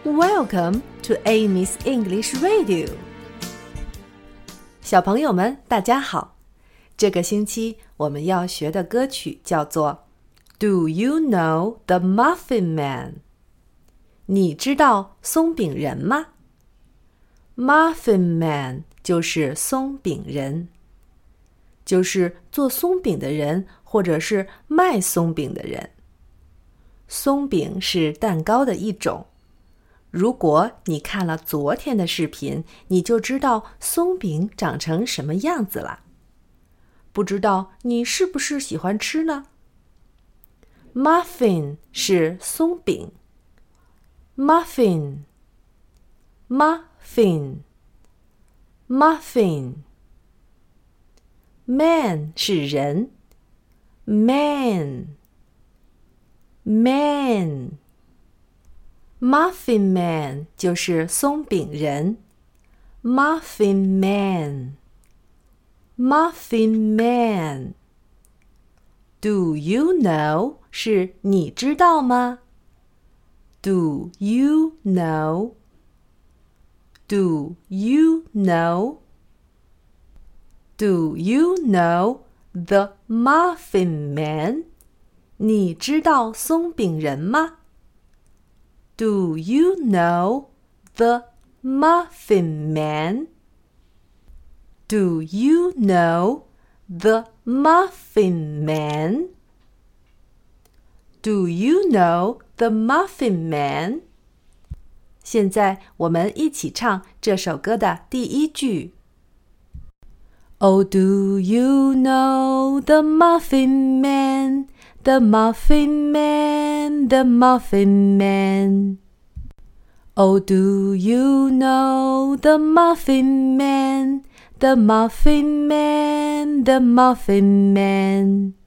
Welcome to Amy's English Radio。 小朋友们，大家好。这个星期我们要学的歌曲叫做 Do you know the Muffin Man？ 你知道松饼人吗？ Muffin Man 就是松饼人，就是做松饼的人，或者是卖松饼的人。松饼是蛋糕的一种。如果你看了昨天的视频，你就知道松饼长成什么样子了。不知道你是不是喜欢吃呢？ Muffin 是松饼。 Muffin Muffin Muffin Man 是人。 Man Man Muffin Man 就是松饼人。 Muffin Man Muffin Man Do you know 是你知道吗？ Do you know Do you know Do you know the Muffin Man 你知道松饼人吗？ Do you know the Muffin Man? Do you know the Muffin Man? Do you know the Muffin Man? 现在我们一起唱这首歌的第一句。Oh, do you know the Muffin Man? The Muffin Man, the Muffin Man. Oh, do you know the Muffin Man? The Muffin Man, the Muffin Man.